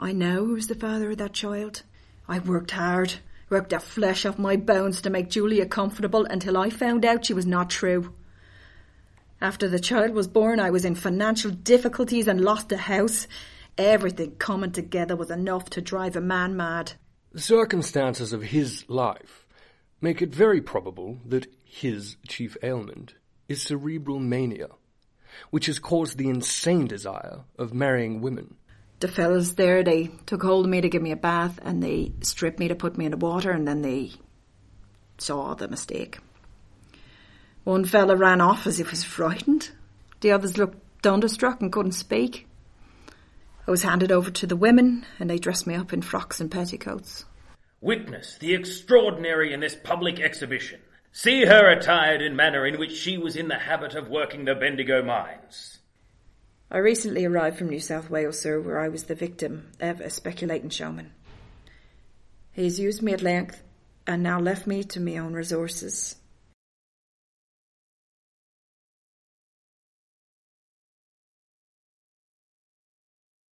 I know who's the father of that child. I worked hard, worked the flesh off my bones to make Julia comfortable until I found out she was not true. After the child was born, I was in financial difficulties and lost the house. Everything coming together was enough to drive a man mad. The circumstances of his life make it very probable that his chief ailment is cerebral mania, which has caused the insane desire of marrying women. The fellas there, they took hold of me to give me a bath, and they stripped me to put me in the water, and then they saw the mistake. One fella ran off as if he was frightened. The others looked thunderstruck and couldn't speak. I was handed over to the women, and they dressed me up in frocks and petticoats. Witness the extraordinary in this public exhibition. See her attired in manner in which she was in the habit of working the Bendigo mines. I recently arrived from New South Wales, sir, where I was the victim of a speculating showman. He's used me at length and now left me to my own resources.